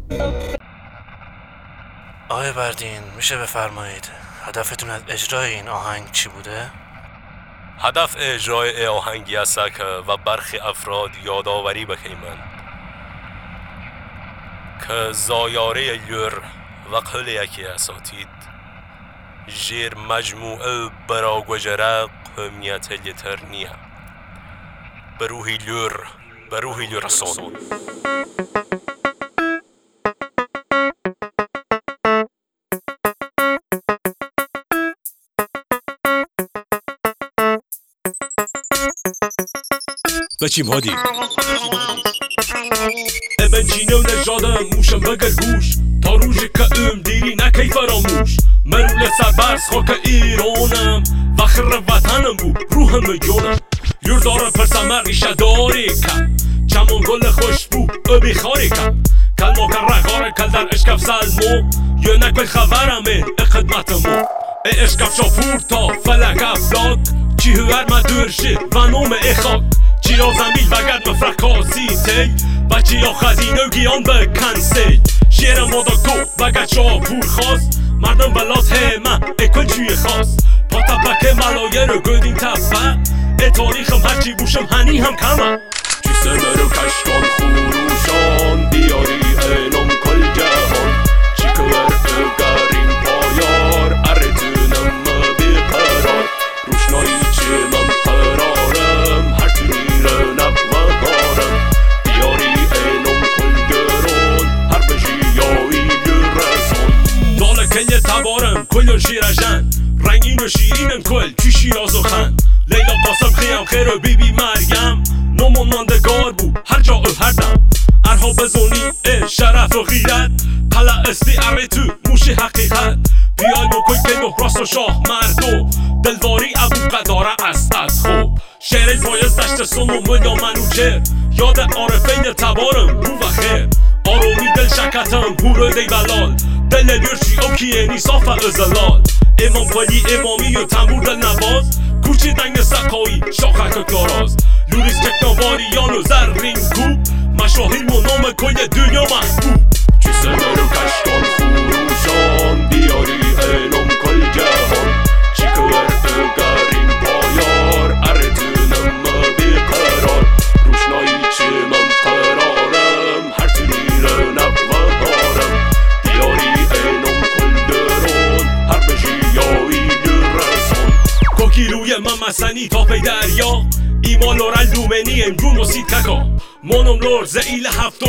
آقای بردین میشه بفرمایید هدفتون از اجرای این آهنگ چی بوده؟ هدف اجرای آهنگی است که و برخی افراد یادآوری بکیمند که زایاره یور و قل یکی اساتید جیر مجموعه برا گجره قومیت لیتر نیه به روحی لور رسون بچیم هادی ابن جینو نجادم موشم بگر گوش تا روژ که دیری نکی فراموش مرول سربرز خاک ایرانم فخر وطنم بود روحم جونم یور داره پرسمر ریشه داری کن چمون گل خوش بود ابی خاری کن کل ما کن رخاره کل در اشکف سلمو یا نکل خبرمه اقدمتمو اشکف شافور تا فلک افلاک چی هور مدرشه و نوم اخاک چی یا زمیل وگرد مفرکاسی تی و چی یا خزینه گیان بکنسی شیر ماداکو وگرد شاپور خواست مردم بلات همه اکل چوی خواست پا تپک ملایر رو گدین تفه تاریخم هرچی بوشم هنی هم کمه چی سمر و کشکان خوروشان دیاری اینم کل جهان چی کور اگرین پایار ارتونم بیقرار روشنایی چی من قرارم هر تنیر نبودارم دیاری اینم کل گران هر بجیایی گرسان داله کل تبارم کل شیرجن رنگین و شیرینم کل چی شیراز و خند لیلا قاسم خیام خیر و بی بی مریم نمون ماندگار بود هر جا و هر دم ارها بزونی شرف و غیرت پلا استی اره تو موشی حقیقت بیای نکن که نه راست و شاه مردو دلواری ابو قداره است از خوب شعر پایز دشت سن و مدا منوچر یاد عارفین تبارم بو و خیر آرومی دل شکتم هورو دی بلال دل درشی اوکیه صاف ازلال امام قلی امامی و تنبور دل نواز کوچی دنگ سقایی شاخک کاراز لوریس تکنواریان و زرین کوب مشاهیر و نام کل دنیا محبوب چی سمر و کشکان خوروشان دیاری اینم کل جهان چی کور اگرین پایار ارتونم بیقرار روشنایی چی من قرارم هر تنیر نبودارم دیاری اینم کل درون هر بجیایی گرسان کوکی روی من مسنی تا پی دریا ایمان لورل دومنی امرون و سید ککا مانم لور زئیل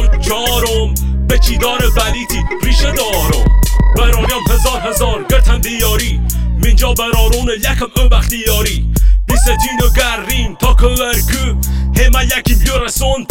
74م به چی داره بلیتی ریشه دارم برایم هزار گرتم دیاری منجا برارون یکم او بختیاری بیستین و گرین تا کورکو همه یکی بیرسون